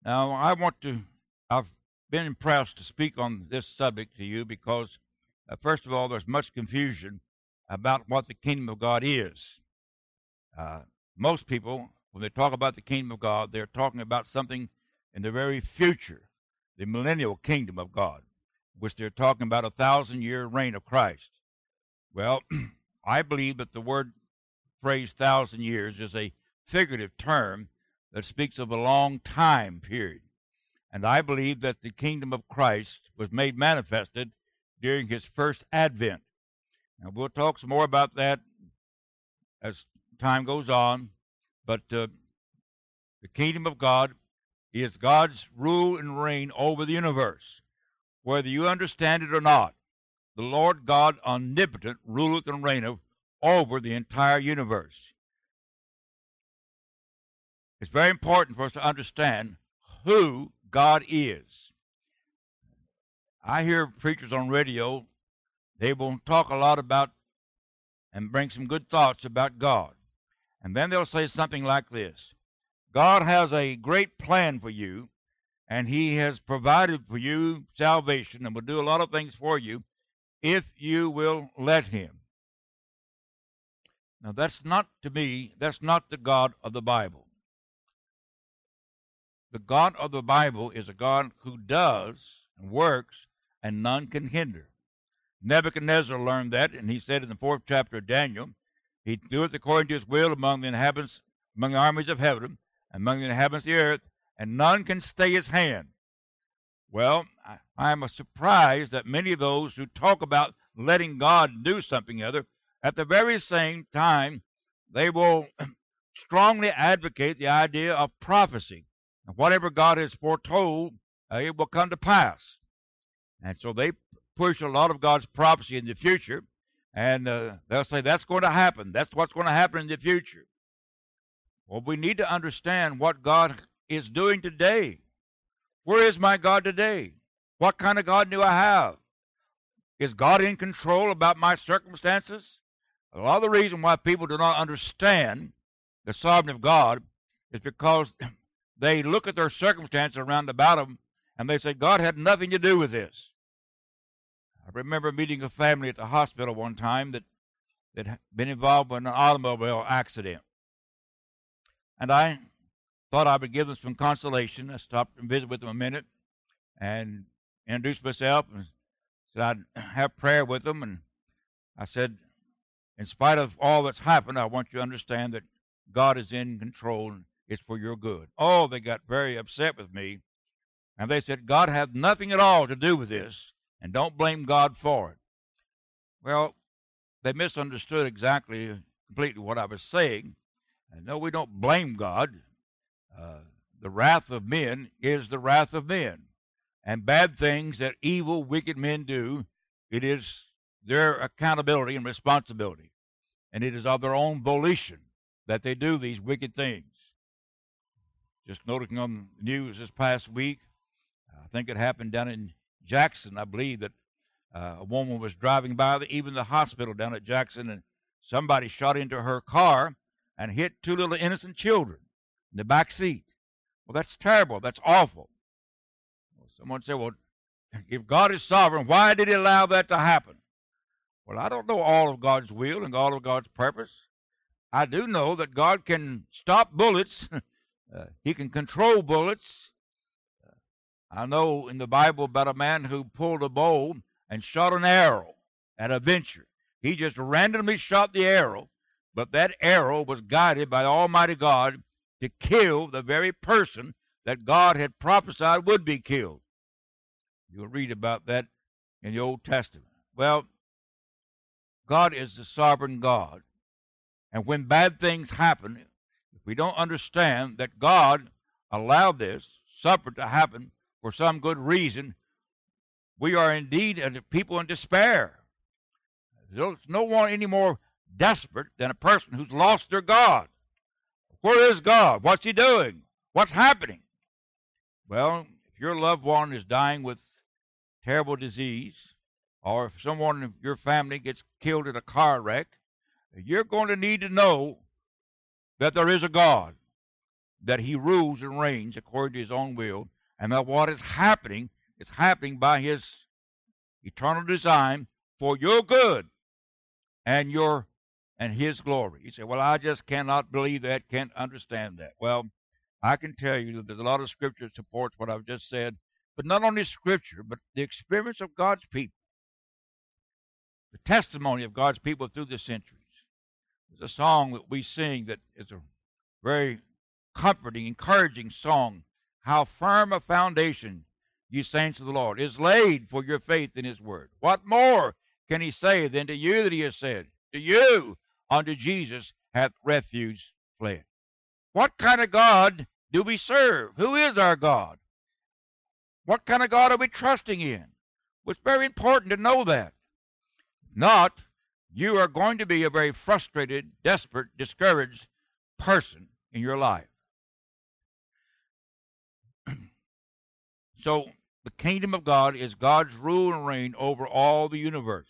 Now, I've been impressed to speak on this subject to you because, first of all, there's much confusion about what the kingdom of God is. Uh, Most people, when they talk about the kingdom of God, they're talking about something in the very future, the millennial kingdom of God, which they're talking about 1,000-year reign of Christ. Well, I believe that the word phrase 1,000 years is a figurative term that speaks of a long time period. And I believe that the kingdom of Christ was made manifested during his first advent. Now, we'll talk some more about that as time goes on, but the kingdom of God is God's rule and reign over the universe. Whether you understand it or not, the Lord God omnipotent ruleth and reigneth over the entire universe. It's very important for us to understand who God is. I hear preachers on radio, they will talk a lot about and bring some good thoughts about God. And then they'll say something like this: God has a great plan for you, and he has provided for you salvation and will do a lot of things for you if you will let him. Now, that's not, to me, that's not the God of the Bible. The God of the Bible is a God who does and works, and none can hinder. Nebuchadnezzar learned that, and he said in the 4th chapter of Daniel, he doeth according to his will among the inhabitants, among the armies of heaven, and among the inhabitants of the earth, and none can stay his hand. Well, I am surprised that many of those who talk about letting God do something or other, at the very same time, they will strongly advocate the idea of prophecy. Whatever God has foretold, it will come to pass. And so they push a lot of God's prophecy in the future, and they'll say that's going to happen. That's what's going to happen in the future. Well, we need to understand what God is doing today. Where is my God today? What kind of God do I have? Is God in control about my circumstances? A lot of the reason why people do not understand the sovereignty of God is because they look at their circumstances around about them and they say, God had nothing to do with this. I remember meeting a family at the hospital one time that had been involved in an automobile accident. And I thought I would give them some consolation. I stopped and visited with them a minute and introduced myself and said I'd have prayer with them. And I said, in spite of all that's happened, I want you to understand that God is in control and it's for your good. Oh, they got very upset with me. And they said, God had nothing at all to do with this, and don't blame God for it. Well, they misunderstood completely what I was saying. And no, we don't blame God. The wrath of men is the wrath of men. And bad things that evil, wicked men do, it is their accountability and responsibility. And it is of their own volition that they do these wicked things. Just noticing on the news this past week, I think it happened down in Jackson, I believe, that a woman was driving by even the hospital down at Jackson, and somebody shot into her car and hit two little innocent children in the back seat. Well, that's terrible. That's awful. Well, someone said, well, if God is sovereign, why did he allow that to happen? Well, I don't know all of God's will and all of God's purpose. I do know that God can stop bullets. He can control bullets. I know in the Bible about a man who pulled a bow and shot an arrow at a venture. He just randomly shot the arrow, but that arrow was guided by Almighty God to kill the very person that God had prophesied would be killed. You'll read about that in the Old Testament. Well, God is the sovereign God. And when bad things happen, if we don't understand that God allowed this, suffered to happen for some good reason, we are indeed people in despair. There's no one any more desperate than a person who's lost their God. Where is God? What's he doing? What's happening? Well, if your loved one is dying with terrible disease, or if someone in your family gets killed in a car wreck, you're going to need to know that there is a God. that he rules and reigns according to his own will, and that what is happening by his eternal design for your good and his glory. You say, well, I just cannot believe that, can't understand that. Well, I can tell you that there's a lot of scripture that supports what I've just said, but not only scripture, but the experience of God's people, the testimony of God's people through the centuries. There's a song that we sing that is a very comforting, encouraging song. How firm a foundation, ye saints of the Lord, is laid for your faith in his word. What more can he say than to you that he has said? To you, unto Jesus hath refuge fled. What kind of God do we serve? Who is our God? What kind of God are we trusting in? Well, it's very important to know that. Not, you are going to be a very frustrated, desperate, discouraged person in your life. So, the kingdom of God is God's rule and reign over all the universe.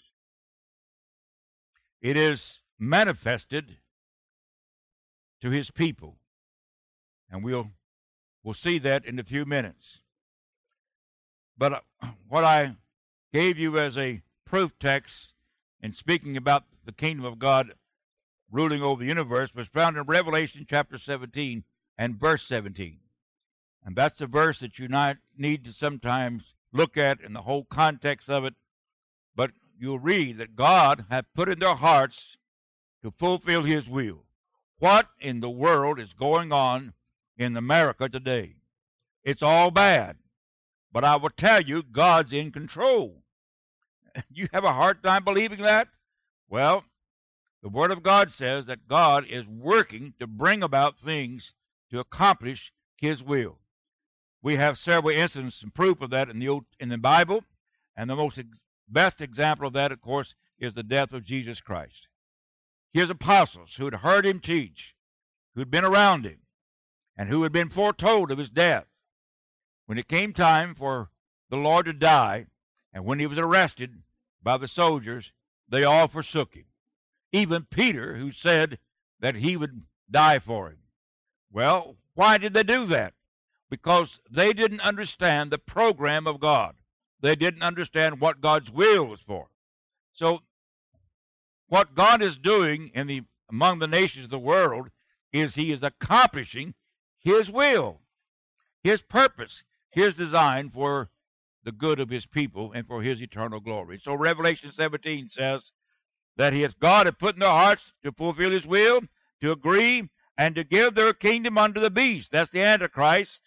It is manifested to his people. And we'll see that in a few minutes. But what I gave you as a proof text in speaking about the kingdom of God ruling over the universe was found in Revelation chapter 17 and verse 17. And that's a verse that you need to sometimes look at in the whole context of it. But you'll read that God hath put in their hearts to fulfill his will. What in the world is going on in America today? It's all bad. But I will tell you, God's in control. You have a hard time believing that? Well, the Word of God says that God is working to bring about things to accomplish his will. We have several instances and proof of that in the Bible, and the best example of that, of course, is the death of Jesus Christ. His apostles who had heard him teach, who had been around him, and who had been foretold of his death. When it came time for the Lord to die, and when he was arrested by the soldiers, they all forsook him. Even Peter, who said that he would die for him. Well, why did they do that? Because they didn't understand the program of God. They didn't understand what God's will was for. So, what God is doing among the nations of the world is he is accomplishing his will, his purpose, his design for the good of his people and for his eternal glory. So Revelation 17 says that God had put in their hearts to fulfill his will, to agree, and to give their kingdom unto the beast. That's the Antichrist.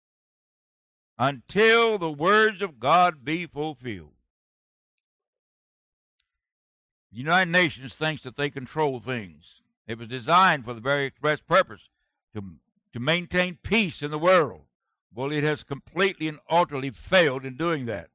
Until the words of God be fulfilled. The United Nations thinks that they control things. It was designed for the very express purpose to maintain peace in the world. Well, it has completely and utterly failed in doing that.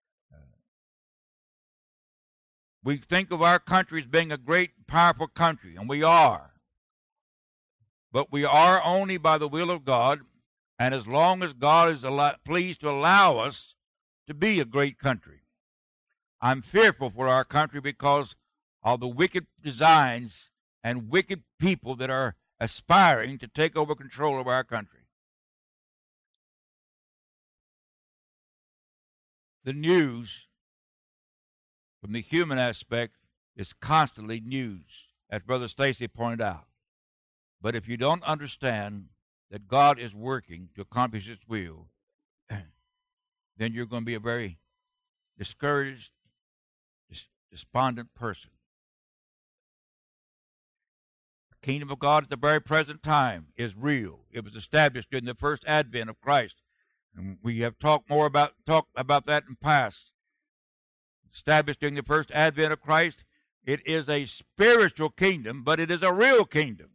We think of our country as being a great, powerful country, and we are. But we are only by the will of God, and as long as God is pleased to allow us to be a great country. I'm fearful for our country because of the wicked designs and wicked people that are aspiring to take over control of our country. The news, from the human aspect, is constantly news, as Brother Stacy pointed out. But if you don't understand that God is working to accomplish his will, then you're going to be a very discouraged, despondent person. The kingdom of God at the very present time is real. It was established during the first advent of Christ. And we have talked about that in past. Established during the first advent of Christ, it is a spiritual kingdom, but it is a real kingdom.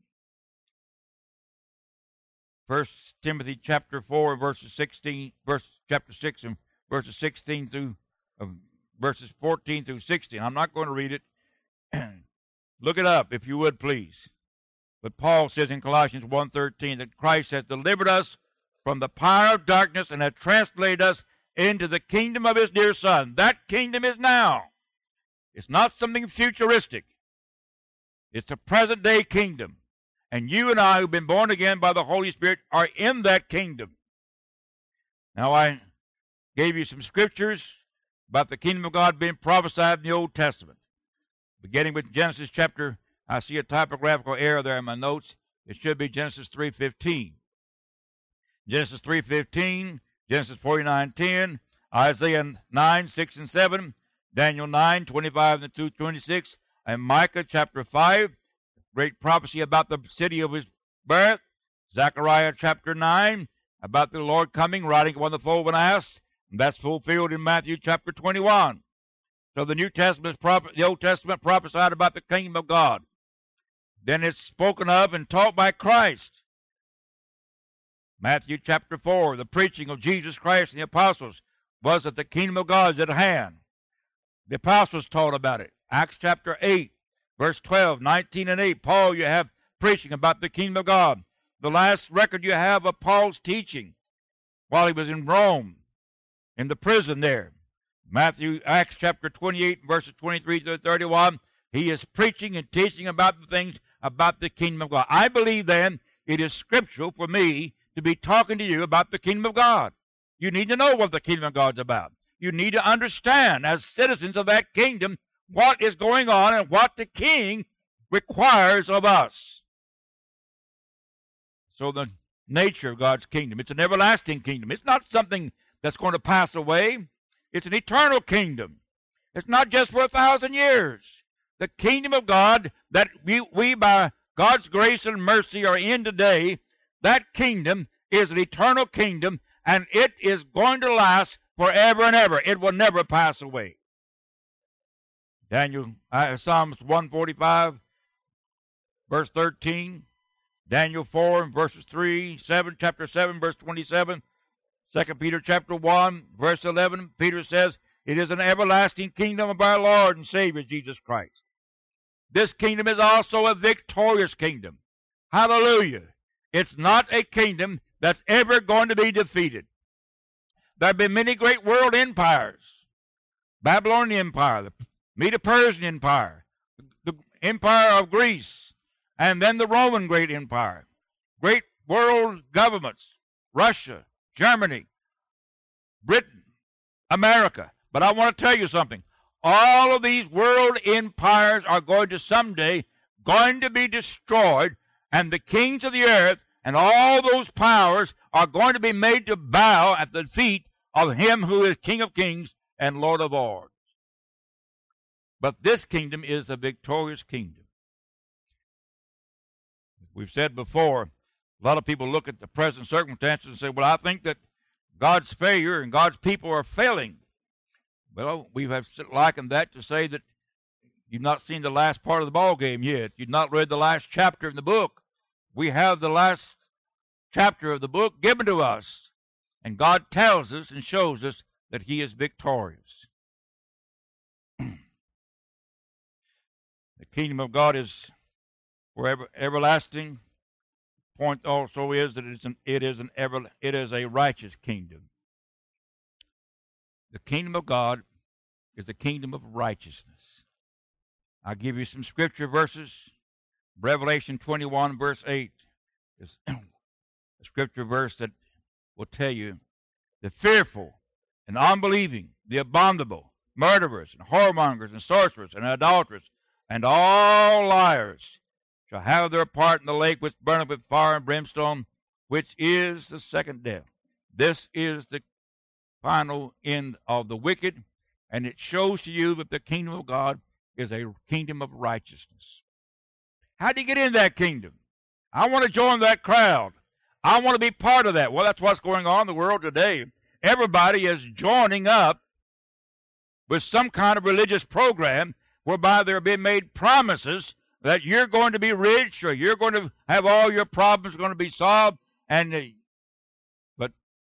1 Timothy chapter 4, chapter 6 and verses 16 through verses 14 through 16. I'm not going to read it. Look it up if you would, please. But Paul says in Colossians 1:13 that Christ has delivered us from the power of darkness and has translated us into the kingdom of his dear Son. That kingdom is now. It's not something futuristic. It's a present-day kingdom. And you and I, who've been born again by the Holy Spirit, are in that kingdom. Now, I gave you some scriptures about the kingdom of God being prophesied in the Old Testament. Beginning with Genesis chapter, I see a typographical error there in my notes. It should be Genesis 3:15. Genesis 3:15, Genesis 49:10, Isaiah 9:6 and 7, Daniel 9:25 through 26, and Micah chapter 5, great prophecy about the city of his birth. Zechariah chapter 9, about the Lord coming, riding upon the foal of an ass. And that's fulfilled in Matthew chapter 21. So the New Testament, the Old Testament prophesied about the kingdom of God. Then it's spoken of and taught by Christ. Matthew chapter 4, the preaching of Jesus Christ and the apostles was that the kingdom of God is at hand. The apostles taught about it. Acts chapter 8, verse 12, 19 and 8. Paul, you have preaching about the kingdom of God. The last record you have of Paul's teaching while he was in Rome, in the prison there. Acts chapter 28, verses 23 to 31. He is preaching and teaching about the things about the kingdom of God. I believe then it is scriptural for me to be talking to you about the kingdom of God. You need to know what the kingdom of God is about. You need to understand, as citizens of that kingdom, what is going on and what the king requires of us. So the nature of God's kingdom, it's an everlasting kingdom. It's not something that's going to pass away. It's an eternal kingdom. It's not just for 1,000 years. The kingdom of God that we by God's grace and mercy are in today, that kingdom is an eternal kingdom, and it is going to last forever and ever. It will never pass away. Psalms 145, verse 13. Daniel 4, verses 3, 7, chapter 7, verse 27. 2 Peter chapter 1, verse 11. Peter says, it is an everlasting kingdom of our Lord and Savior, Jesus Christ. This kingdom is also a victorious kingdom. Hallelujah. It's not a kingdom that's ever going to be defeated. There have been many great world empires. Babylonian Empire, the Medo-Persian Empire, the Empire of Greece, and then the Roman great empire. Great world governments, Russia, Germany, Britain, America. But I want to tell you something. All of these world empires are going to someday be destroyed, and the kings of the earth and all those powers are going to be made to bow at the feet of him who is King of kings and Lord of lords. But this kingdom is a victorious kingdom. We've said before, a lot of people look at the present circumstances and say, well, I think that God's failure and God's people are failing. Well, we have likened that to say that you've not seen the last part of the ball game yet. You've not read the last chapter in the book. We have the last chapter of the book given to us, and God tells us and shows us that he is victorious. The kingdom of God is forever, everlasting. Point also is that it is a righteous kingdom. The kingdom of God is a kingdom of righteousness. I'll give you some scripture verses. Revelation 21, verse 8 is a scripture verse that will tell you the fearful and unbelieving, the abominable, murderers and whoremongers and sorcerers and idolaters and all liars shall have their part in the lake which burneth with fire and brimstone, which is the second death. This is the final end of the wicked, and it shows to you that the kingdom of God is a kingdom of righteousness. How do you get in that kingdom? I want to join that crowd. I want to be part of that. Well, that's what's going on in the world today. Everybody is joining up with some kind of religious program whereby they're being made promises that you're going to be rich or you're going to have all your problems going to be solved. But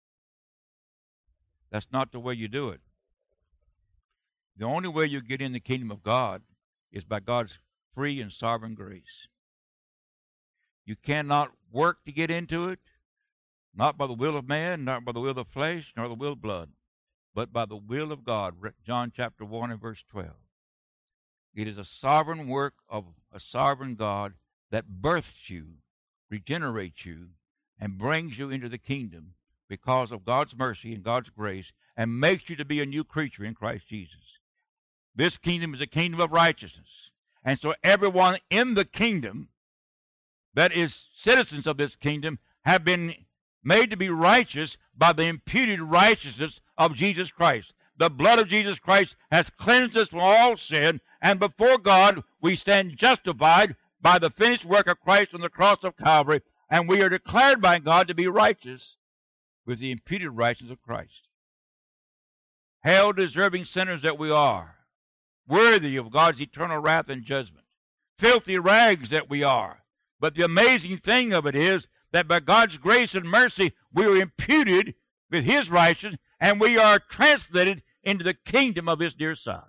that's not the way you do it. The only way you get in the kingdom of God is by God's free and sovereign grace. You cannot work to get into it, not by the will of man, not by the will of the flesh, nor the will of blood, but by the will of God. John chapter 1 and verse 12. It is a sovereign work of a sovereign God that births you regenerates you and brings you into the kingdom because of God's mercy and God's grace, and makes you to be a new creature in Christ Jesus. This kingdom is a kingdom of righteousness. And so everyone in the kingdom that is citizens of this kingdom have been made to be righteous by the imputed righteousness of Jesus Christ. The blood of Jesus Christ has cleansed us from all sin, and before God we stand justified by the finished work of Christ on the cross of Calvary, and we are declared by God to be righteous with the imputed righteousness of Christ. Hell-deserving sinners that we are, worthy of God's eternal wrath and judgment, filthy rags that we are. But the amazing thing of it is that by God's grace and mercy, we are imputed with His righteousness, and we are translated into the kingdom of His dear Son.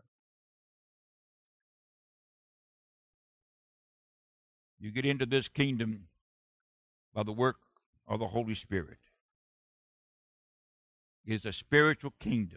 You get into this kingdom by the work of the Holy Spirit. It is a spiritual kingdom.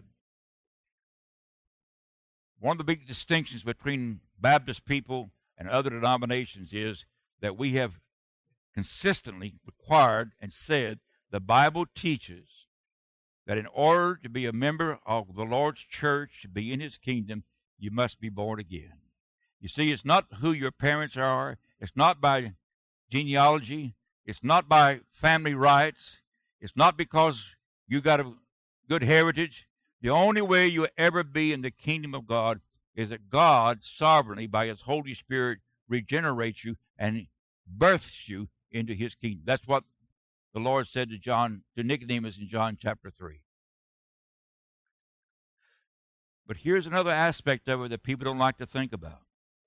One of the big distinctions between Baptist people and other denominations is that we have consistently required and said the Bible teaches that in order to be a member of the Lord's church, to be in His kingdom, you must be born again. You see, it's not who your parents are. It's not by genealogy. It's not by family rights. It's not because you got a good heritage. The only way you'll ever be in the kingdom of God is that God sovereignly, by His Holy Spirit, regenerates you and births you into His kingdom. That's what the Lord said to Nicodemus in John chapter 3. But here's another aspect of it that people don't like to think about.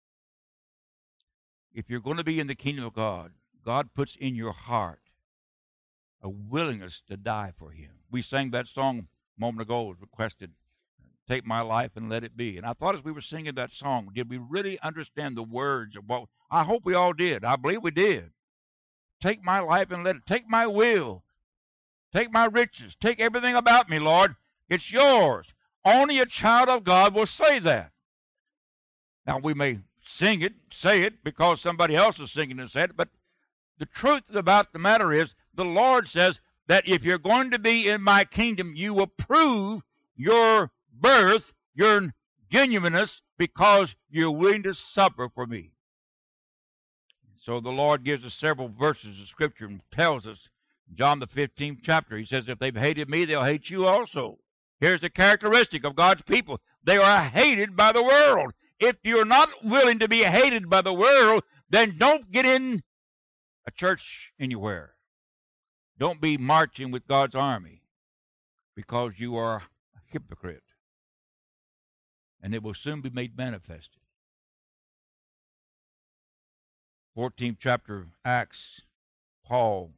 If you're going to be in the kingdom of God, God puts in your heart a willingness to die for Him. We sang that song a moment ago. It was requested, "Take my life and let it be." And I thought as we were singing that song, did we really understand the words of what? I hope we all did. I believe we did. Take my life and let it. Take my will. Take my riches. Take everything about me, Lord. It's yours. Only a child of God will say that. Now, we may sing it, say it, because somebody else is singing and said it, but the truth about the matter is the Lord says that if you're going to be in my kingdom, you will prove your birth, your genuineness, because you're willing to suffer for me. So the Lord gives us several verses of Scripture and tells us, in John the 15th chapter, He says, if they've hated me, they'll hate you also. Here's the characteristic of God's people. They are hated by the world. If you're not willing to be hated by the world, then don't get in a church anywhere. Don't be marching with God's army, because you are a hypocrite. And it will soon be made manifested. 14th chapter of Acts, Paul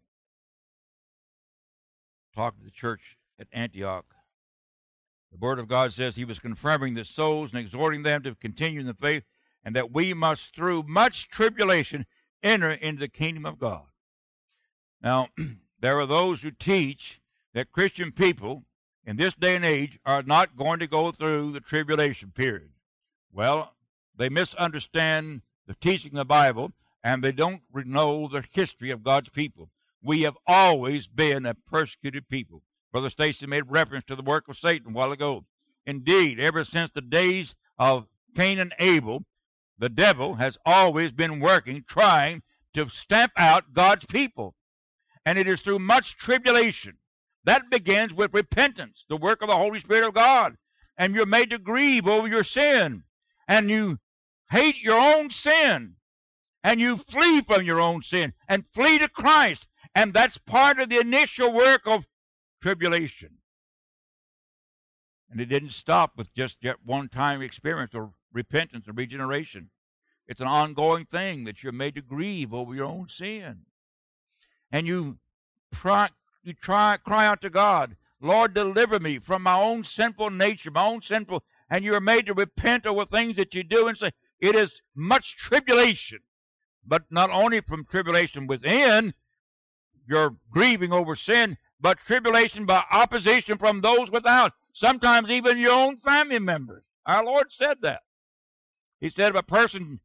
talked to the church at Antioch. The Word of God says he was confirming the souls and exhorting them to continue in the faith, and that we must, through much tribulation, enter into the kingdom of God. Now, there are those who teach that Christian people in this day and age are not going to go through the tribulation period. Well, they misunderstand the teaching of the Bible, and they don't know the history of God's people. We have always been a persecuted people. Brother Stacy made reference to the work of Satan a while ago. Indeed, ever since the days of Cain and Abel, the devil has always been working, trying to stamp out God's people. And it is through much tribulation. That begins with repentance, the work of the Holy Spirit of God. And you're made to grieve over your sin. And you hate your own sin. And you flee from your own sin. And flee to Christ. And that's part of the initial work of tribulation. And it didn't stop with just one-time experience of repentance or regeneration. It's an ongoing thing that you're made to grieve over your own sin. And you cry out to God, Lord, deliver me from my own sinful nature, my own sinful, and you are made to repent over things that you do and say, it is much tribulation. But not only from tribulation within, you're grieving over sin, but tribulation by opposition from those without, sometimes even your own family members. Our Lord said that. He said if a person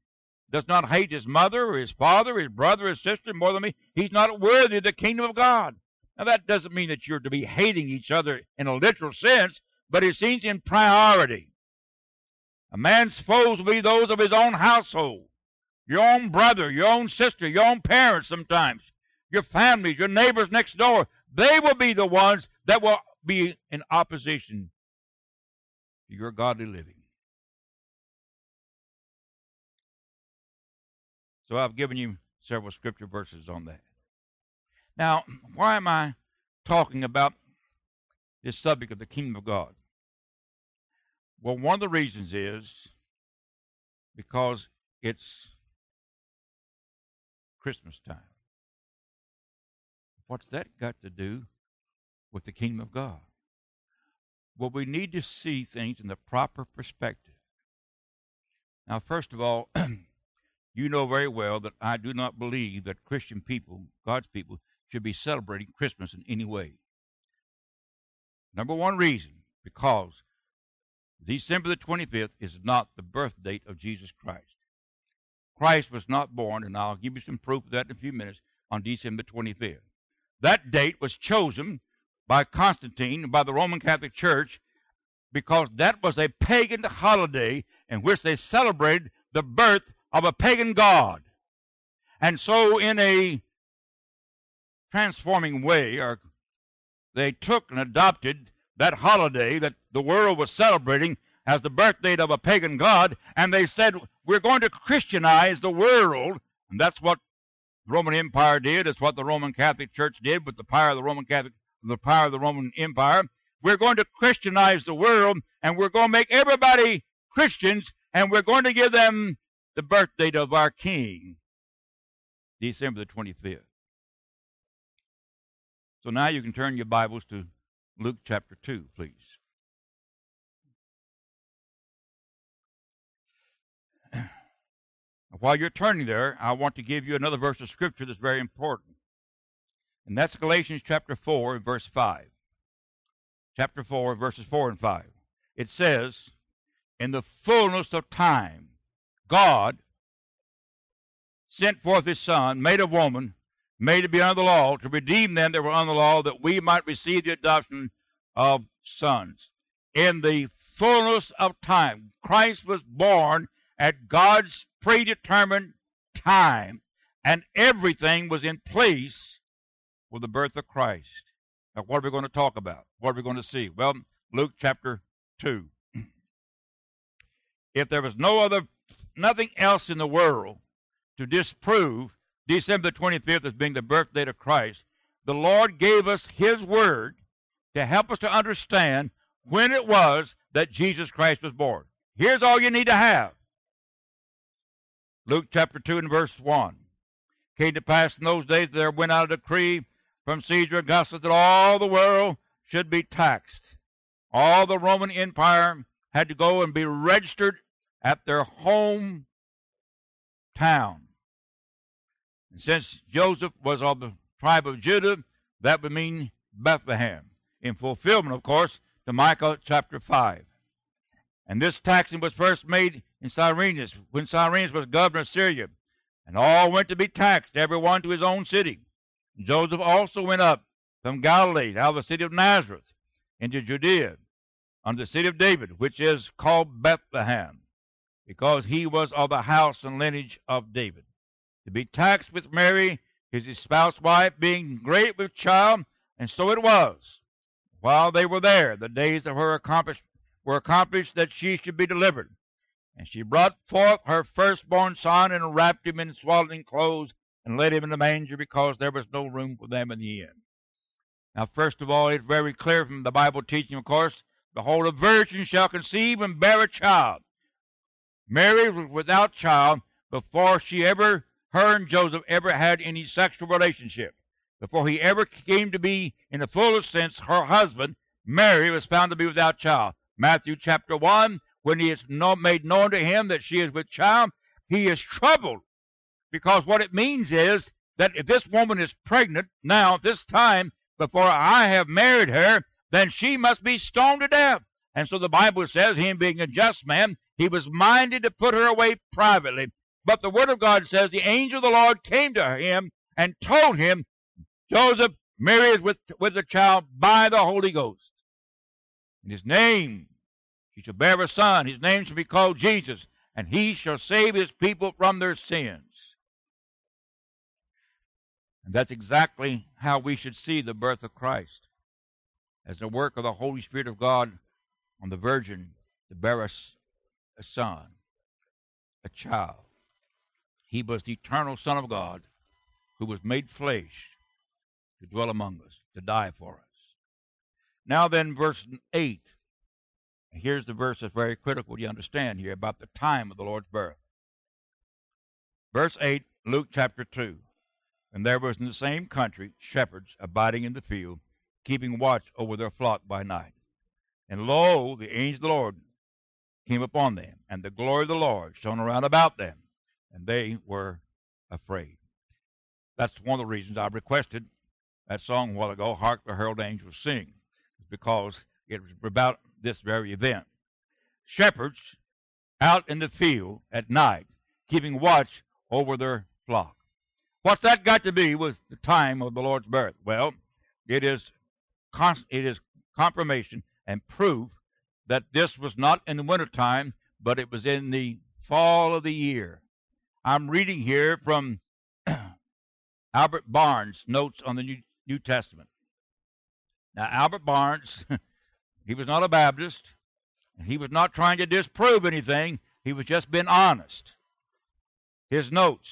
does not hate his mother or his father, his brother or his sister more than me, he's not worthy of the kingdom of God. Now, that doesn't mean that you're to be hating each other in a literal sense, but it seems in priority. A man's foes will be those of his own household, your own brother, your own sister, your own parents sometimes, your families, your neighbors next door. They will be the ones that will be in opposition to your godly living. So I've given you several scripture verses on that. Now, why am I talking about this subject of the kingdom of God? Well, one of the reasons is because it's Christmas time. What's that got to do with the kingdom of God? Well, we need to see things in the proper perspective. Now, first of all, you know very well that I do not believe that Christian people, God's people, should be celebrating Christmas in any way. Number one reason, because December the 25th is not the birth date of Jesus Christ. Christ was not born, and I'll give you some proof of that in a few minutes, on December 25th. That date was chosen by Constantine, by the Roman Catholic Church, because that was a pagan holiday in which they celebrated the birth of a pagan god. And so in a transforming way, they took and adopted that holiday that the world was celebrating as the birth date of a pagan god, and they said, we're going to Christianize the world. And that's what the Roman Empire did. It's what the Roman Catholic Church did with the power of the Roman Empire. We're going to Christianize the world, and we're going to make everybody Christians, and we're going to give them the birth date of our King, December the 25th. So now you can turn your Bibles to Luke chapter 2, please. While you're turning there, I want to give you another verse of Scripture that's very important. And that's Galatians chapter 4, verse 5. Chapter 4, verses 4 and 5. It says, in the fullness of time, God sent forth his Son, made of woman, made to be under the law, to redeem them that were under the law, that we might receive the adoption of sons. In the fullness of time, Christ was born at God's predetermined time, and everything was in place for the birth of Christ. Now, what are we going to talk about? What are we going to see? Well, Luke chapter 2. If there was nothing else in the world to disprove December the 25th as being the birth date of Christ, the Lord gave us his word to help us to understand when it was that Jesus Christ was born. Here's all you need to have. Luke chapter 2 and verse 1. Came to pass in those days that there went out a decree from Caesar Augustus that all the world should be taxed. All the Roman Empire had to go and be registered at their home town. And since Joseph was of the tribe of Judah, that would mean Bethlehem, in fulfillment, of course, to Micah chapter 5. And this taxing was first made in Cyrenius, when Cyrenius was governor of Syria. And all went to be taxed, every one to his own city. And Joseph also went up from Galilee, out of the city of Nazareth, into Judea, unto the city of David, which is called Bethlehem, because he was of the house and lineage of David, to be taxed with Mary, his espoused wife, being great with child. And so it was, while they were there, the days of her were accomplished, that she should be delivered. And she brought forth her firstborn son, and wrapped him in swaddling clothes, and laid him in the manger, because there was no room for them in the inn. Now, first of all, it's very clear from the Bible teaching, of course, behold, a virgin shall conceive and bear a child. Mary was without child before her and Joseph ever had any sexual relationship. Before he ever came to be, in the fullest sense, her husband, Mary was found to be without child. Matthew chapter 1, when he is made known to him that she is with child, he is troubled. Because what it means is that if this woman is pregnant now at this time, before I have married her, then she must be stoned to death. And so the Bible says, him being a just man, he was minded to put her away privately. But the Word of God says the angel of the Lord came to him and told him, Joseph, Mary is with a child by the Holy Ghost. And his name, he shall bear a son. His name shall be called Jesus, and he shall save his people from their sins. And that's exactly how we should see the birth of Christ, as the work of the Holy Spirit of God on the Virgin to bear us a son, a child. He was the eternal Son of God who was made flesh to dwell among us, to die for us. Now then, verse 8. Here's the verse that's very critical to understand here about the time of the Lord's birth. Verse 8, Luke chapter 2. And there was in the same country shepherds abiding in the field, keeping watch over their flock by night. And lo, the angel of the Lord came upon them, and the glory of the Lord shone around about them, and they were afraid. That's one of the reasons I requested that song a while ago, Hark the Herald Angels Sing, because it was about this very event. Shepherds out in the field at night, keeping watch over their flock. What's that got to be with the time of the Lord's birth? Well, it is confirmation and proof that this was not in the wintertime, but it was in the fall of the year. I'm reading here from Albert Barnes' notes on the New Testament. Now, Albert Barnes, he was not a Baptist. He was not trying to disprove anything. He was just being honest. His notes: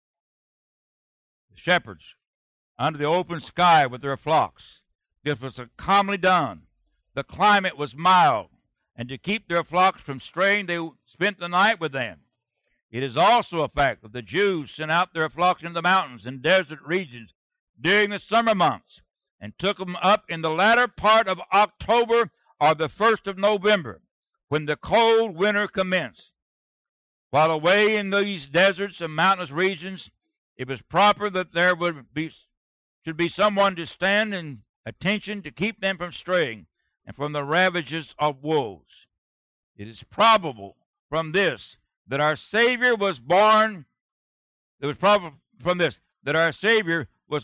the shepherds under the open sky with their flocks. This was commonly done. The climate was mild, and to keep their flocks from straying, they spent the night with them. It is also a fact that the Jews sent out their flocks into the mountains and desert regions during the summer months, and took them up in the latter part of October or the 1st of November, when the cold winter commenced. While away in these deserts and mountainous regions, it was proper that there should be someone to stand in attention to keep them from straying and from the ravages of wolves. It is probable from this that our Savior was born. It was probable from this that our Savior was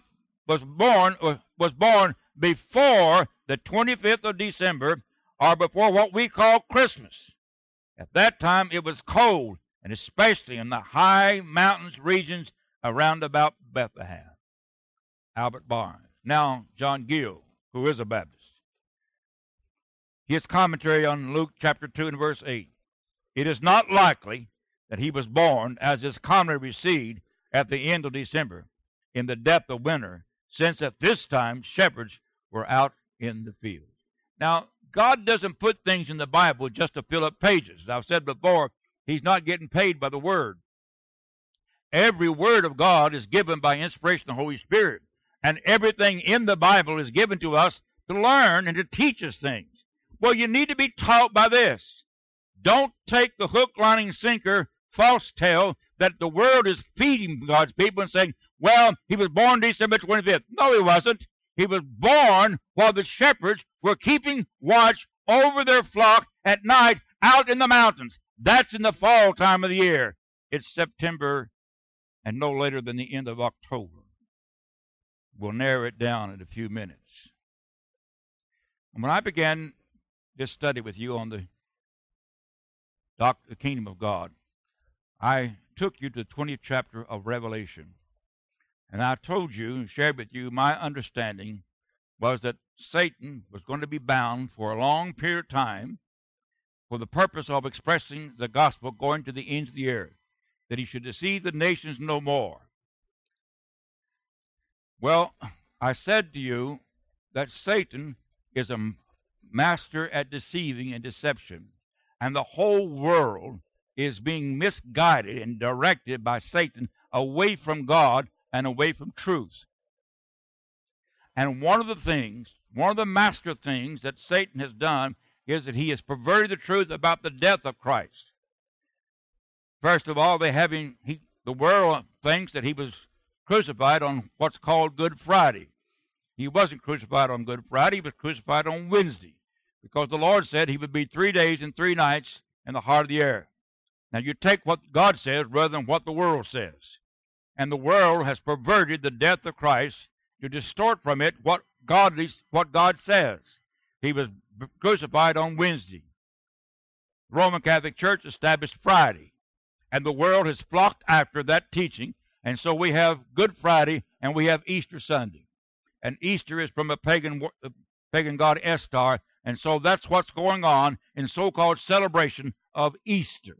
born before the 25th of December, or before what we call Christmas. At that time it was cold, and especially in the high mountains regions around about Bethlehem. Albert Barnes. Now, John Gill, who is a Baptist. His commentary on Luke chapter 2 and verse 8. It is not likely that he was born, as is commonly received, at the end of December, in the depth of winter, since at this time shepherds were out in the field. Now, God doesn't put things in the Bible just to fill up pages. As I've said before, he's not getting paid by the Word. Every Word of God is given by inspiration of the Holy Spirit, and everything in the Bible is given to us to learn and to teach us things. Well, you need to be taught by this. Don't take the hook, line, and sinker false tale that the world is feeding God's people and saying, well, he was born December 25th. No, he wasn't. He was born while the shepherds were keeping watch over their flock at night out in the mountains. That's in the fall time of the year. It's September and no later than the end of October. We'll narrow it down in a few minutes. And when I began this study with you on the kingdom of God, I took you to the 20th chapter of Revelation. And I told you and shared with you my understanding was that Satan was going to be bound for a long period of time for the purpose of expressing the gospel going to the ends of the earth, that he should deceive the nations no more. Well, I said to you that Satan is a master at deceiving and deception, and the whole world is being misguided and directed by Satan away from God and away from truth. And one of the master things that Satan has done is that he has perverted the truth about the death of Christ. First of all, the world thinks that he was crucified on what's called Good Friday. He wasn't crucified on Good Friday. He was crucified on Wednesday, because the Lord said he would be 3 days and 3 nights in the heart of the earth. Now, you take what God says rather than what the world says. And the world has perverted the death of Christ to distort from it what God says. He was crucified on Wednesday. The Roman Catholic Church established Friday, and the world has flocked after that teaching, and so we have Good Friday and we have Easter Sunday. And Easter is from a pagan god Estar, and so that's what's going on in so-called celebration of Easter.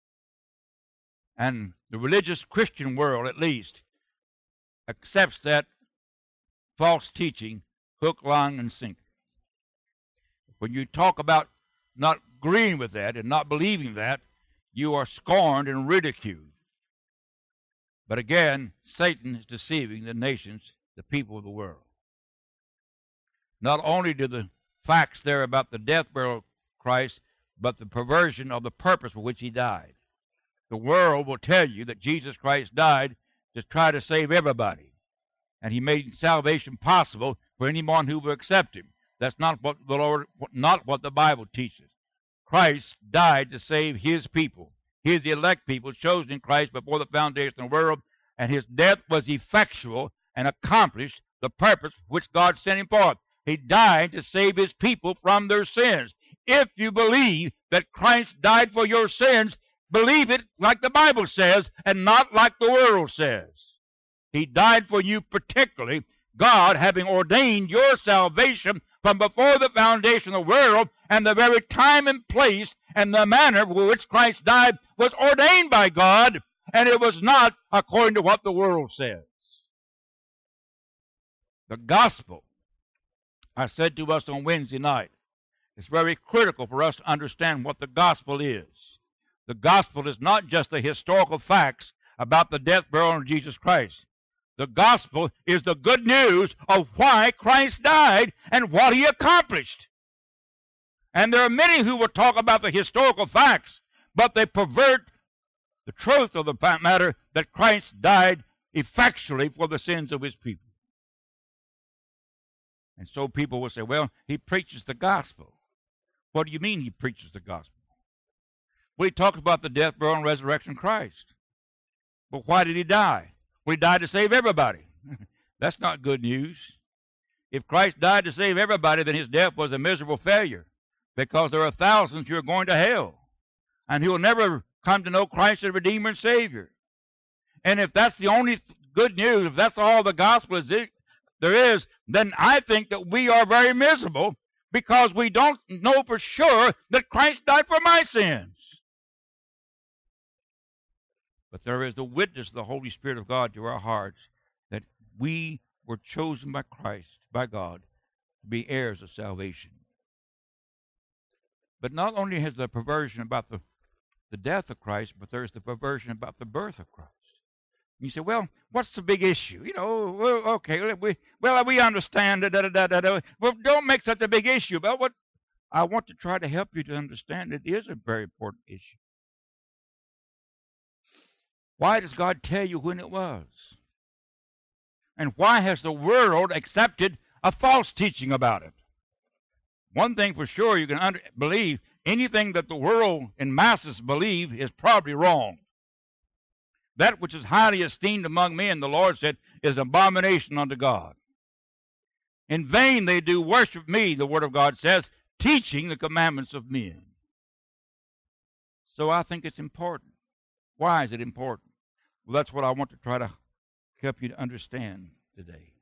And the religious Christian world, at least, accepts that false teaching hook, line, and sinker. When you talk about not agreeing with that and not believing that, you are scorned and ridiculed. But again, Satan is deceiving the nations, the people of the world. Not only do the facts there about the death, burial of Christ, but the perversion of the purpose for which he died. The world will tell you that Jesus Christ died to try to save everybody, and he made salvation possible for anyone who will accept him. That's not what the Bible teaches. Christ died to save his people, his elect people, chosen in Christ before the foundation of the world, and his death was effectual and accomplished the purpose which God sent him forth. He died to save his people from their sins. If you believe that Christ died for your sins, believe it like the Bible says and not like the world says. He died for you particularly, God having ordained your salvation from before the foundation of the world, and the very time and place and the manner for which Christ died was ordained by God, and it was not according to what the world says. The gospel, I said to us on Wednesday night, it's very critical for us to understand what the gospel is. The gospel is not just the historical facts about the death, burial, of Jesus Christ. The gospel is the good news of why Christ died and what he accomplished. And there are many who will talk about the historical facts, but they pervert the truth of the matter that Christ died effectually for the sins of his people. And so people will say, well, he preaches the gospel. What do you mean he preaches the gospel? Well, he talks about the death, burial, and resurrection of Christ. But why did he die? Well, he died to save everybody. That's not good news. If Christ died to save everybody, then his death was a miserable failure, because there are thousands who are going to hell, and who will never come to know Christ as Redeemer and Savior. And if that's the only good news, if that's all the gospel there is, then I think that we are very miserable, because we don't know for sure that Christ died for my sins. But there is the witness of the Holy Spirit of God to our hearts that we were chosen by Christ, by God, to be heirs of salvation. But not only has the perversion about the death of Christ, but there's the perversion about the birth of Christ. You say, well, what's the big issue? You know, okay, we understand. Well, don't make such a big issue about what I want to try to help you to understand. It is a very important issue. Why does God tell you when it was? And why has the world accepted a false teaching about it? One thing for sure, you can believe anything that the world in masses believe is probably wrong. That which is highly esteemed among men, the Lord said, is abomination unto God. In vain they do worship me, the Word of God says, teaching the commandments of men. So I think it's important. Why is it important? Well, that's what I want to try to help you to understand today.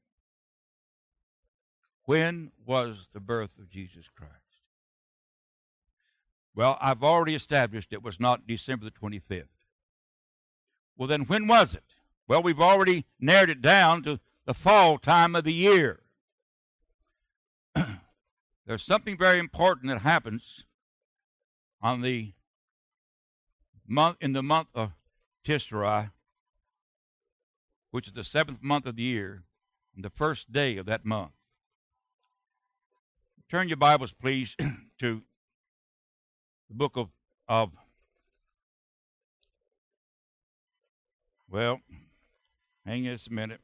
When was the birth of Jesus Christ? Well, I've already established it was not December the 25th. Well, then when was it? Well, we've already narrowed it down to the fall time of the year. There's something very important that happens on in the month of Tishrei, which is the 7th month of the year, and the first day of that month. Turn your Bibles, please, to the book of well, hang on just a minute.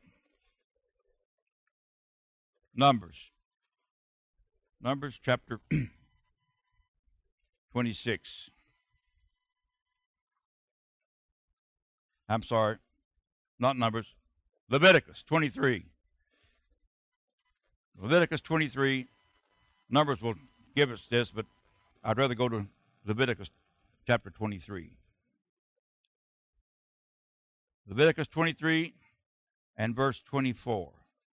Numbers chapter 26. I'm sorry, not Numbers. Leviticus 23. Leviticus 23. Numbers will give us this, but I'd rather go to Leviticus chapter 23. Leviticus 23 and verse 24.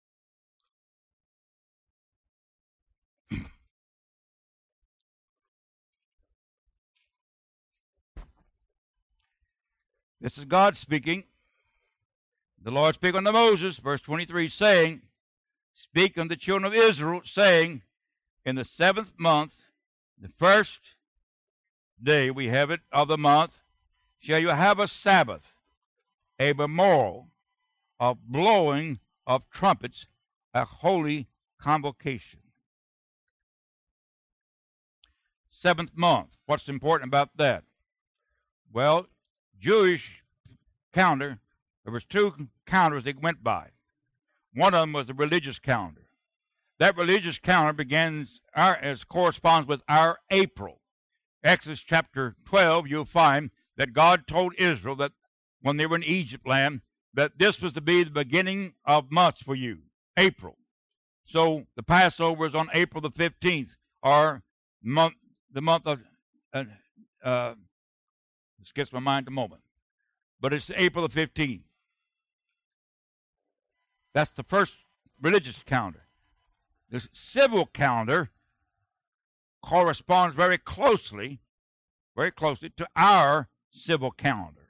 This is God speaking. The Lord spake unto Moses, verse 23, saying, Speak unto the children of Israel, saying, In the 7th month, the first day, we have it, of the month, shall you have a Sabbath, a memorial of blowing of trumpets, a holy convocation. 7th month. What's important about that? Well, Jewish calendar, there was two calendars they went by. One of them was the religious calendar. That religious calendar corresponds with our April. Exodus chapter 12, you'll find that God told Israel that when they were in Egypt land, that this was to be the beginning of months for you, April. So the Passover is on April the 15th, or the month of, skips my mind a moment, but it's April the 15th. That's the first religious calendar. The civil calendar corresponds very closely to our civil calendar,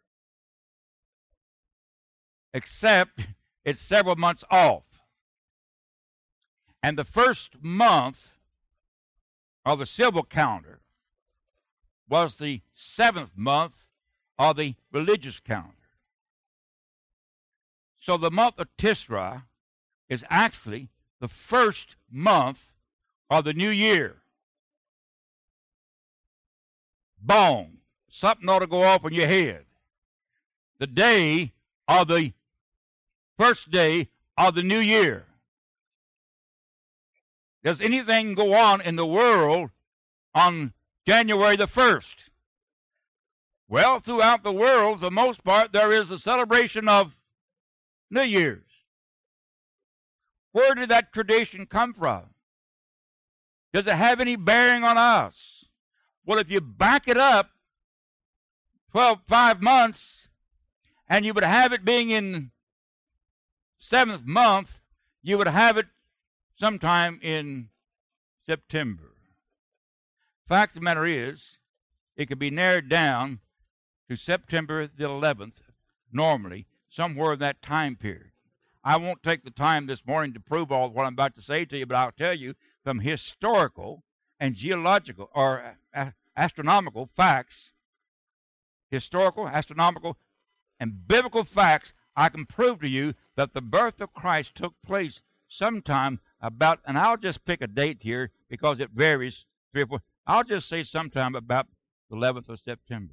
except it's several months off. And the first month of the civil calendar was the 7th month of the religious calendar. So the month of Tisra is actually the first month of the new year. Boom. Something ought to go off in your head. The day of the first day of the new year. Does anything go on in the world on January the 1st? Well, throughout the world, for the most part, there is a celebration of New Year's. Where did that tradition come from? Does it have any bearing on us? Well, if you back it up 5 months, and you would have it being in 7th month, you would have it sometime in September. Fact of the matter is, it could be narrowed down to September the 11th, normally, somewhere in that time period. I won't take the time this morning to prove all what I'm about to say to you, but I'll tell you from historical and geological or astronomical facts, historical, astronomical, and biblical facts, I can prove to you that the birth of Christ took place sometime about, and I'll just pick a date here because it varies, 3 or 4. I'll just say sometime about the 11th of September.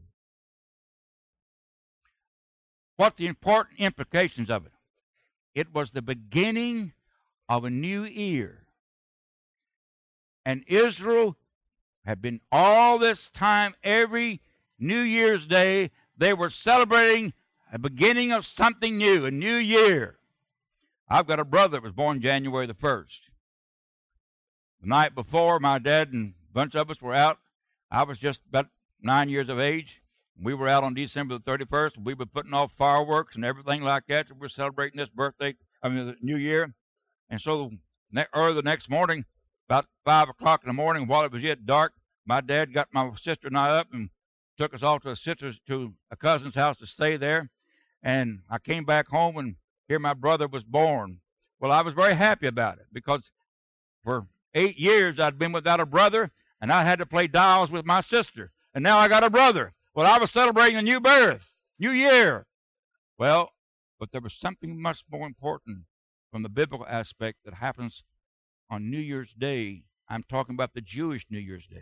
What's the important implications of it? It was the beginning of a new year. And Israel had been all this time, every New Year's Day, they were celebrating a beginning of something new, a new year. I've got a brother that was born January the 1st. The night before, my dad and a bunch of us were out. I was just about 9 years of age. We were out on December the 31st. We were putting off fireworks and everything like that. So we're celebrating this the New Year. And so early the next morning, about 5 o'clock in the morning, while it was yet dark, my dad got my sister and I up and took us all to a cousin's house to stay there. And I came back home, and here my brother was born. Well, I was very happy about it because for 8 years I'd been without a brother, and I had to play dolls with my sister. And now I got a brother. Well, I was celebrating a new birth, new year. Well, but there was something much more important from the biblical aspect that happens on New Year's Day. I'm talking about the Jewish New Year's Day.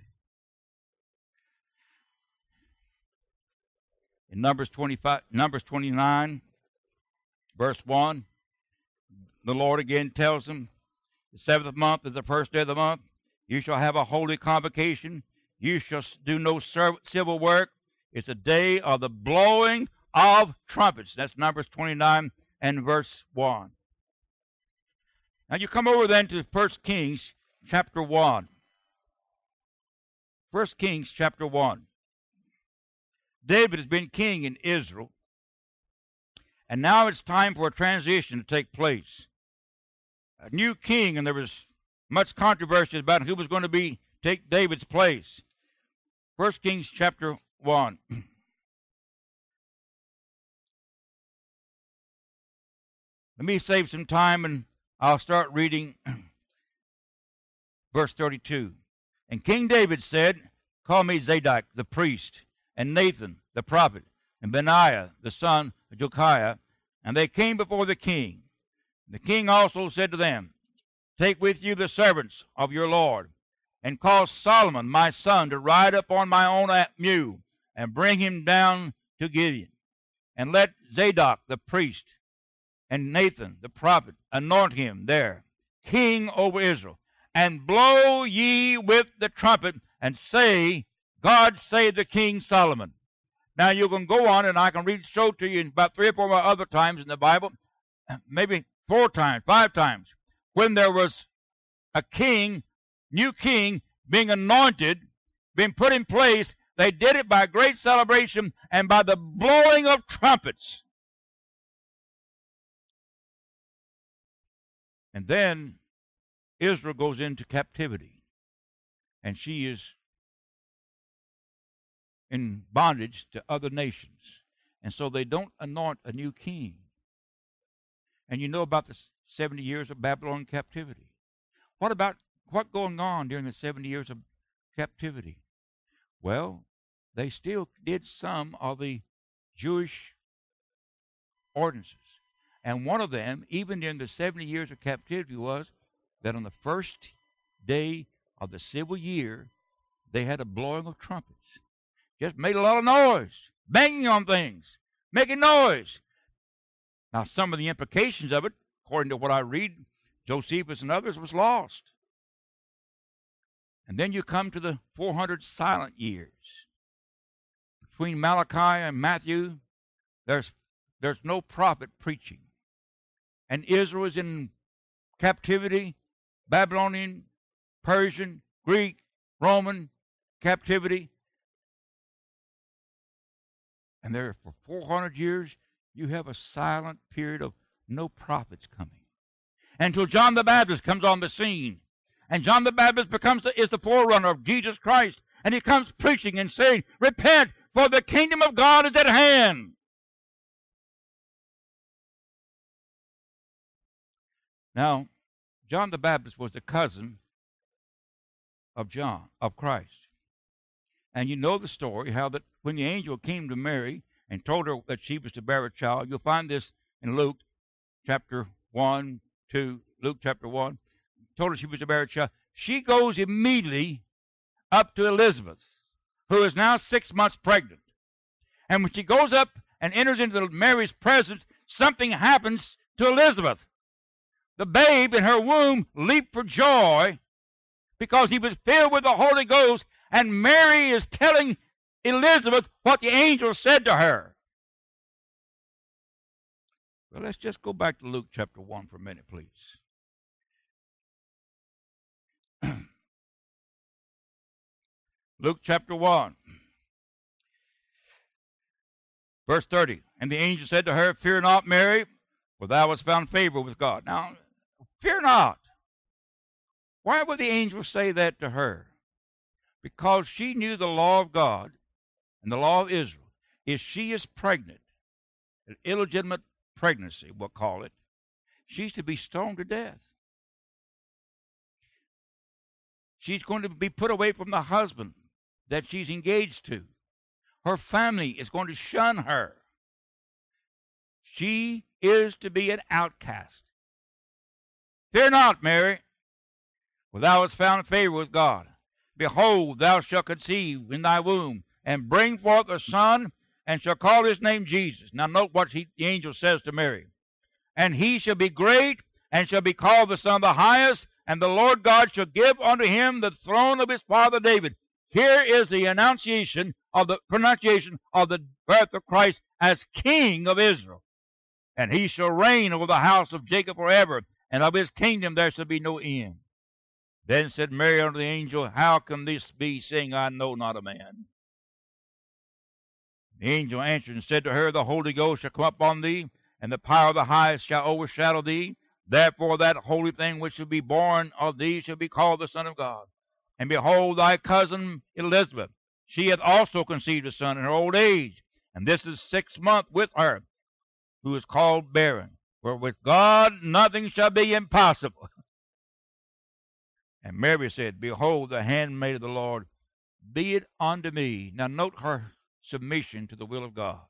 In Numbers 29, verse 1, the Lord again tells them, the 7th month is the first day of the month. You shall have a holy convocation. You shall do no civil work. It's a day of the blowing of trumpets. That's Numbers 29 and verse 1. Now you come over then to 1 Kings chapter 1. 1 Kings chapter 1. David has been king in Israel, and now it's time for a transition to take place. A new king, and there was much controversy about who was going to take David's place. 1 Kings chapter 1. Let me save some time, and I'll start reading verse 32. And King David said, Call me Zadok the priest, and Nathan the prophet, and Benaiah the son of Jehoiada. And they came before the king. The king also said to them, Take with you the servants of your Lord, and cause Solomon my son to ride upon my own mule, and bring him down to Gibeon. And let Zadok the priest and Nathan the prophet anoint him there, king over Israel. And blow ye with the trumpet, and say, God save the King Solomon. Now you can go on, and I can show to you about 3 or 4 other times in the Bible, maybe 4 times, 5 times, when there was a king, new king, being anointed, being put in place. They did it by great celebration and by the blowing of trumpets. And then Israel goes into captivity, and she is in bondage to other nations. And so they don't anoint a new king. And you know about the 70 years of Babylon captivity. What going on during the 70 years of captivity? Well, they still did some of the Jewish ordinances. And one of them, even during the 70 years of captivity, was that on the first day of the civil year, they had a blowing of trumpets. Just made a lot of noise, banging on things, making noise. Now, some of the implications of it, according to what I read, Josephus and others, was lost. And then you come to the 400 silent years. Between Malachi and Matthew, there's no prophet preaching. And Israel is in captivity, Babylonian, Persian, Greek, Roman captivity. And there, for 400 years, you have a silent period of no prophets coming. Until John the Baptist comes on the scene. And John the Baptist is the forerunner of Jesus Christ. And he comes preaching and saying, Repent, for the kingdom of God is at hand. Now, John the Baptist was the cousin of Christ. And you know the story, how that when the angel came to Mary and told her that she was to bear a child, you'll find this in Luke chapter 1, 2, Luke chapter 1, told her she was to bear a child. She goes immediately up to Elizabeth, who is now 6 months pregnant. And when she goes up and enters into Mary's presence, something happens to Elizabeth. The babe in her womb leaped for joy because he was filled with the Holy Ghost, and Mary is telling Elizabeth what the angel said to her. Well, let's just go back to Luke chapter 1 for a minute, please. Luke chapter 1, verse 30. And the angel said to her, Fear not, Mary, for thou hast found favor with God. Now, fear not. Why would the angel say that to her? Because she knew the law of God and the law of Israel. If she is pregnant, an illegitimate pregnancy, we'll call it, she's to be stoned to death. She's going to be put away from the husband that she's engaged to. Her family is going to shun her. She is to be an outcast. Fear not, Mary, for thou hast found favor with God. Behold, thou shalt conceive in thy womb, and bring forth a son, and shall call his name Jesus. Now note what the angel says to Mary. And he shall be great, and shall be called the Son of the Highest, and the Lord God shall give unto him the throne of his father David. Here is the pronunciation of the birth of Christ as King of Israel. And he shall reign over the house of Jacob forever, and of his kingdom there shall be no end. Then said Mary unto the angel, How can this be, seeing I know not a man? The angel answered and said to her, The Holy Ghost shall come upon thee, and the power of the highest shall overshadow thee. Therefore that holy thing which shall be born of thee shall be called the Son of God. And behold, thy cousin Elizabeth, she hath also conceived a son in her old age, and this is 6th month with her, who is called barren. For with God nothing shall be impossible. And Mary said, Behold, the handmaid of the Lord, be it unto me. Now note her submission to the will of God.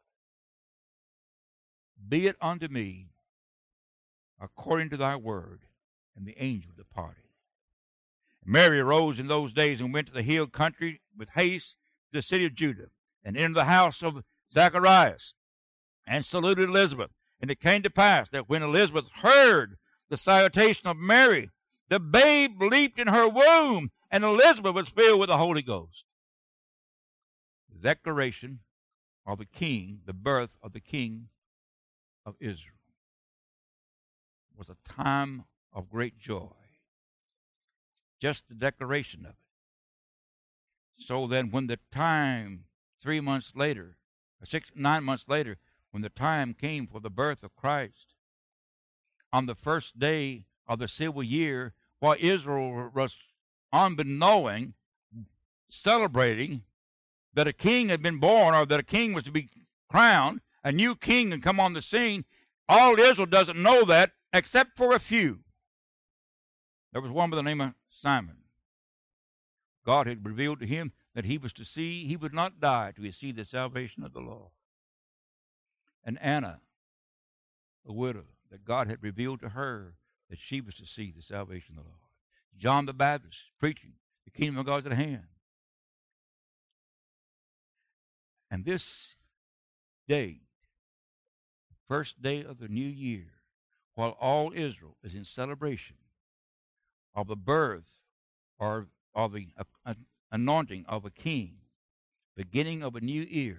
Be it unto me according to thy word. And the angel departed. Mary arose in those days and went to the hill country with haste to the city of Judah, and entered the house of Zacharias, and saluted Elizabeth. And it came to pass that when Elizabeth heard the salutation of Mary, the babe leaped in her womb, and Elizabeth was filled with the Holy Ghost. The declaration of the king, the birth of the King of Israel, was a time of great joy. Just the declaration of it. So then when the time, 3 months later, or 9 months later, when the time came for the birth of Christ, on the first day of the civil year, while Israel was unbeknowing, celebrating that a king had been born, or that a king was to be crowned, a new king had come on the scene, all Israel doesn't know that, except for a few. There was one by the name of Simon. God had revealed to him that he would not die till he see the salvation of the Lord. And Anna, a widow, that God had revealed to her that she was to see the salvation of the Lord. John the Baptist preaching, the kingdom of God is at hand. And this day, first day of the new year, while all Israel is in celebration of the birth or of the anointing of a king, beginning of a new year,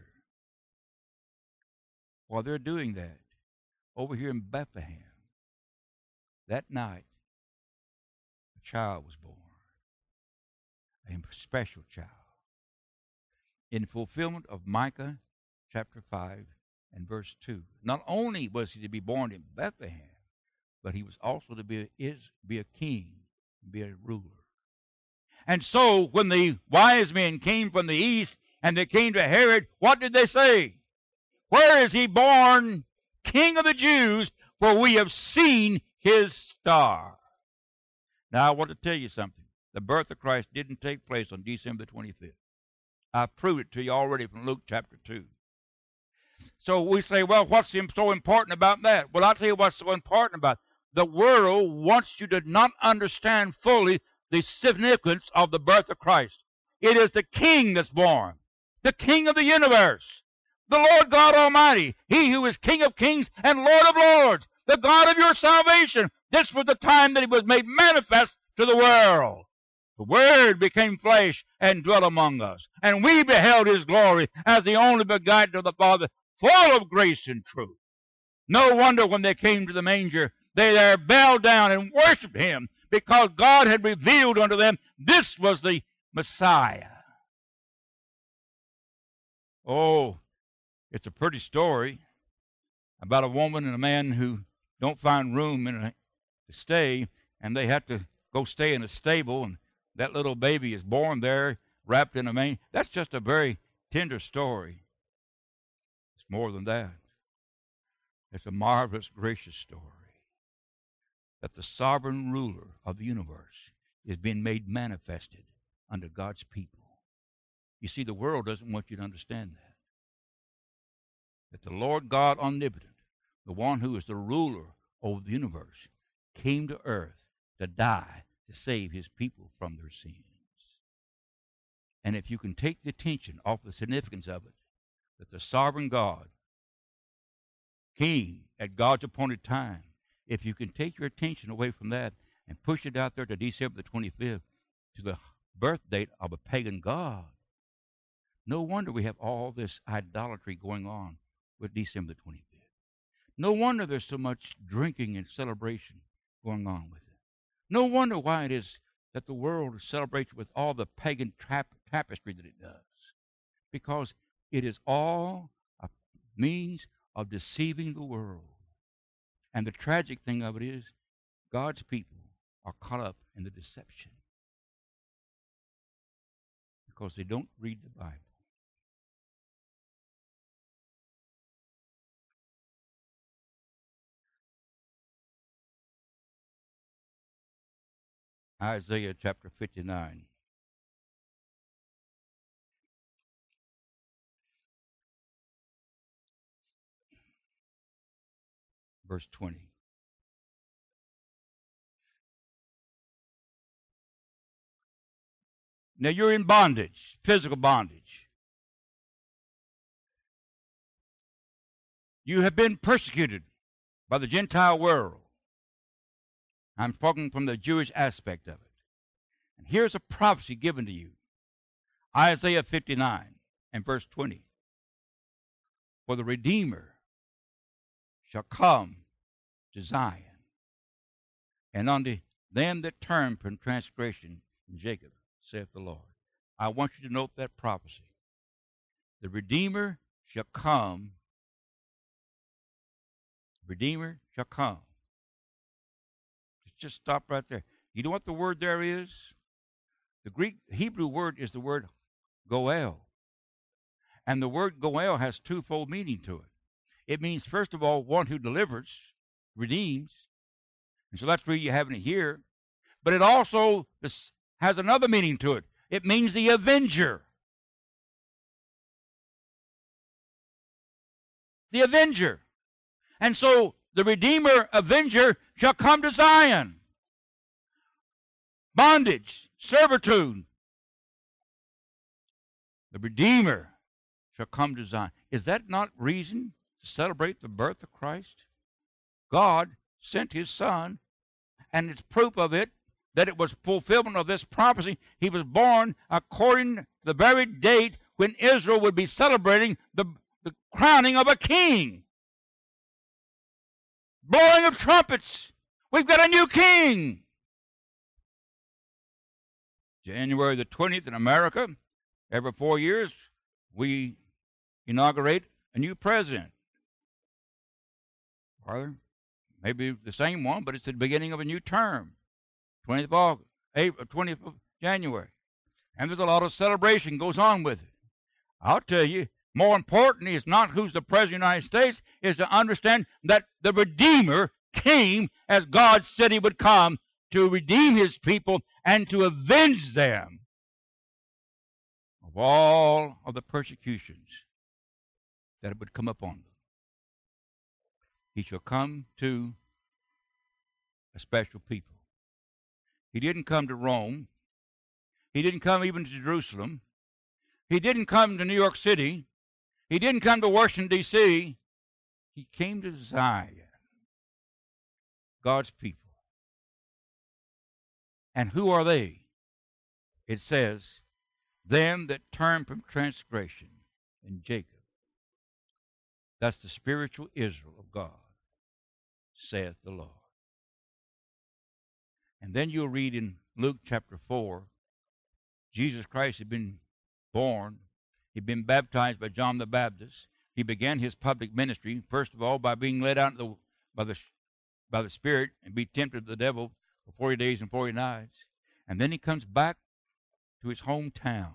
while they're doing that, over here in Bethlehem, that night, a child was born, a special child, in fulfillment of Micah chapter 5 and verse 2. Not only was he to be born in Bethlehem, but he was also to be a king, be a ruler. And so when the wise men came from the east and they came to Herod, what did they say? Where is he born, King of the Jews? For we have seen his star. Now I want to tell you something. The birth of Christ didn't take place on December 25th. I proved it to you already from Luke chapter 2. So we say, well, what's so important about that? Well, I'll tell you what's so important about it. The world wants you to not understand fully the significance of the birth of Christ. It is the King that's born, the King of the universe, the Lord God Almighty, He who is King of kings and Lord of lords, the God of your salvation. This was the time that He was made manifest to the world. The Word became flesh and dwelt among us, and we beheld His glory as the only begotten of the Father, full of grace and truth. No wonder when they came to the manger, they there bowed down and worshipped Him, because God had revealed unto them this was the Messiah. Oh, it's a pretty story about a woman and a man who don't find room to stay, and they have to go stay in a stable, and that little baby is born there, wrapped in a manger. That's just a very tender story. It's more than that. It's a marvelous, gracious story that the sovereign ruler of the universe is being made manifested under God's people. You see, the world doesn't want you to understand that. That the Lord God omnipotent, the one who is the ruler over the universe, came to earth to die to save His people from their sins. And if you can take the attention off the significance of it, that the sovereign God, King at God's appointed time, if you can take your attention away from that and push it out there to December the 25th, to the birth date of a pagan god, No wonder we have all this idolatry going on with December the 25th. No wonder there's so much drinking and celebration going on with it. No wonder why it is that the world celebrates with all the pagan tapestry that it does. Because it is all a means of deceiving the world. And the tragic thing of it is God's people are caught up in the deception because they don't read the Bible. Isaiah chapter 59. Verse 20. Now you're in bondage, physical bondage. You have been persecuted by the Gentile world. I'm talking from the Jewish aspect of it. And here's a prophecy given to you. Isaiah 59 and verse 20. For the Redeemer shall come to Zion, and unto them that turn from transgression in Jacob, saith the Lord. I want you to note that prophecy. The Redeemer shall come. Redeemer shall come. Just stop right there. You know what the word there is? The Greek Hebrew word is the word goel. And the word goel has twofold meaning to it. It means, first of all, one who delivers, redeems. And so that's where you have it here. But it also has another meaning to it. It means the avenger. The avenger. And so the Redeemer, avenger, shall come to Zion. Bondage, servitude. The Redeemer shall come to Zion. Is that not reason to celebrate the birth of Christ? God sent his Son, and it's proof of it that it was fulfillment of this prophecy. He was born according to the very date when Israel would be celebrating the crowning of a king. Blowing of trumpets. We've got a new king. January the 20th in America, every 4 years, we inaugurate a new president. Or maybe the same one, but it's the beginning of a new term. 20th of August, 20th of January. And there's a lot of celebration goes on with it. I'll tell you, more important is not who's the President of the United States, is to understand that the Redeemer came as God said he would come to redeem his people and to avenge them of all of the persecutions that would come upon them. He shall come to a special people. He didn't come to Rome. He didn't come even to Jerusalem. He didn't come to New York City. He didn't come to Washington, D.C. He came to Zion, God's people. And who are they? It says, them that turn from transgression in Jacob. That's the spiritual Israel of God, saith the Lord. And then you'll read in Luke chapter 4, Jesus Christ had been born. He'd been baptized by John the Baptist. He began his public ministry, first of all, by being led out by the Spirit and be tempted of the devil for 40 days and 40 nights. And then he comes back to his hometown.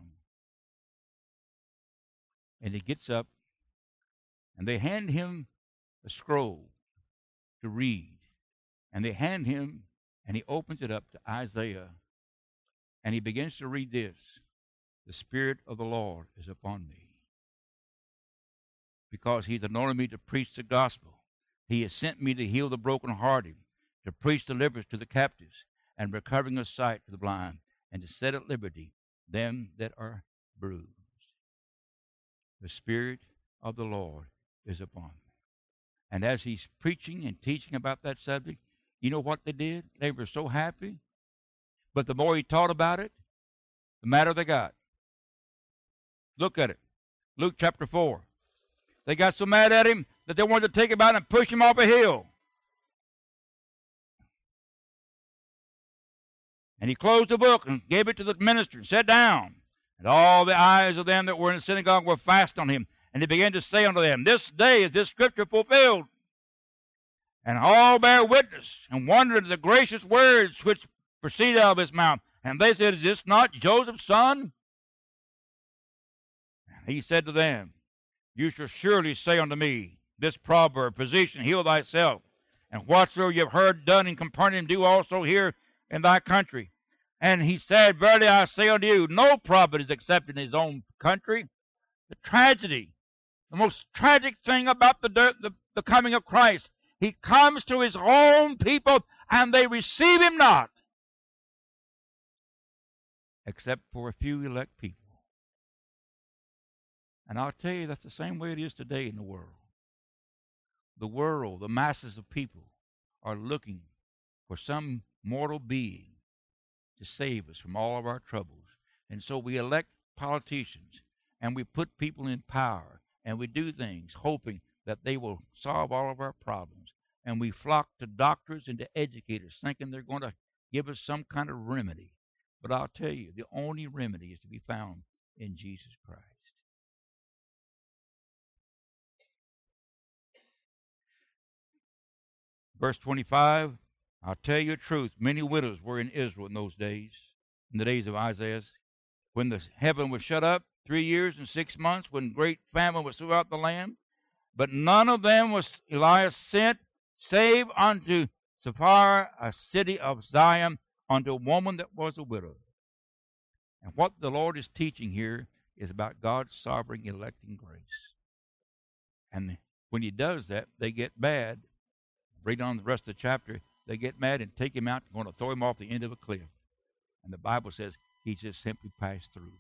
And he gets up, and they hand him a scroll to read. And they hand him, and he opens it up to Isaiah, and he begins to read this. The Spirit of the Lord is upon me, because he's anointed me to preach the gospel. He has sent me to heal the brokenhearted, to preach deliverance to the captives, and recovering of sight to the blind, and to set at liberty them that are bruised. The Spirit of the Lord is upon me. And as he's preaching and teaching about that subject, you know what they did? They were so happy. But the more he taught about it, the madder they got. Look at it. Luke chapter 4. They got so mad at him that they wanted to take him out and push him off a hill. And he closed the book and gave it to the minister and sat down. And all the eyes of them that were in the synagogue were fast on him. And he began to say unto them, This day is this scripture fulfilled. And all bear witness and wonder at the gracious words which proceeded out of his mouth. And they said, Is this not Joseph's son? And he said to them, You shall surely say unto me, this proverb, Physician, heal thyself. And whatsoever you have heard done in Capernaum, do also here in thy country. And he said, Verily I say unto you, no prophet is accepted in his own country. The tragedy, the most tragic thing about the coming of Christ, he comes to his own people, and they receive him not, except for a few elect people. And I'll tell you, that's the same way it is today in the world. The world, the masses of people, are looking for some mortal being to save us from all of our troubles. And so we elect politicians, and we put people in power, and we do things hoping that they will solve all of our problems. And we flock to doctors and to educators, thinking they're going to give us some kind of remedy. But I'll tell you, the only remedy is to be found in Jesus Christ. Verse 25, I'll tell you the truth, many widows were in Israel in those days, in the days of Isaiah, when the heaven was shut up 3 years and 6 months, when great famine was throughout the land. But none of them was Elias sent, save unto Sapphira, a city of Zion, unto a woman that was a widow. And what the Lord is teaching here is about God's sovereign electing grace. And when he does that, they get bad. Read on the rest of the chapter. They get mad and take him out and going to throw him off the end of a cliff. And the Bible says he just simply passed through.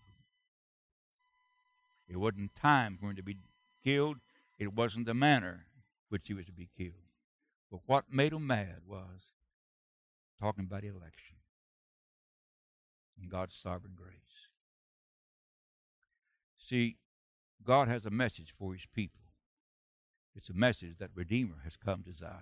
It wasn't time for him to be killed. It wasn't the manner which he was to be killed. But what made him mad was talking about election and God's sovereign grace. See, God has a message for his people. It's a message that Redeemer has come to Zion.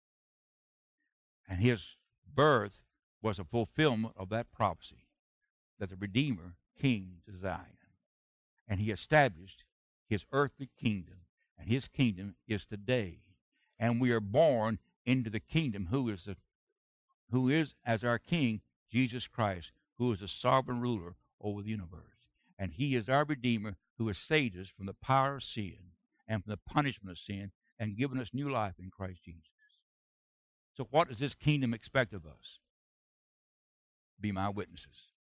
And his birth was a fulfillment of that prophecy, that the Redeemer came to Zion. And he established his earthly kingdom. And his kingdom is today. And we are born into the kingdom who is as our King, Jesus Christ, who is the sovereign ruler over the universe. And he is our Redeemer who has saved us from the power of sin and from the punishment of sin and given us new life in Christ Jesus. So what does this kingdom expect of us? Be my witnesses.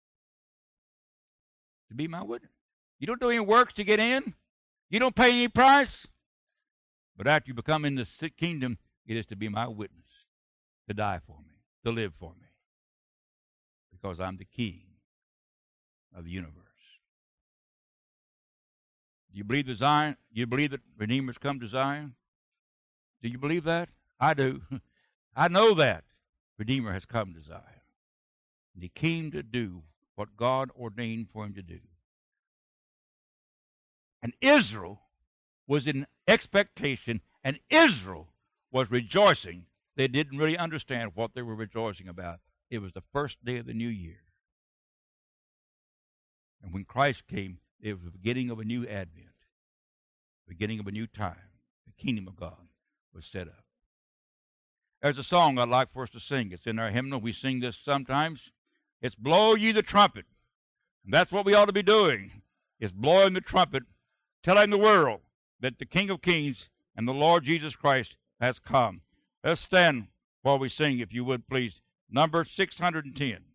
To be my witness. You don't do any work to get in. You don't pay any price. But after you become in the kingdom, it is to be my witness, to die for me, to live for me, because I'm the King of the universe. Do you believe that Zion? Do you believe that Redeemer's come to Zion? Do you believe that? I do. I know that Redeemer has come to Zion. And he came to do what God ordained for him to do. And Israel was in expectation, and Israel was rejoicing. They didn't really understand what they were rejoicing about. It was the first day of the new year. And when Christ came, it was the beginning of a new advent, the beginning of a new time. The kingdom of God was set up. There's a song I'd like for us to sing. It's in our hymnal. We sing this sometimes. It's Blow Ye the Trumpet. And that's what we ought to be doing, is blowing the trumpet, telling the world that the King of Kings and the Lord Jesus Christ has come. Let's stand while we sing, if you would, please. Number 610.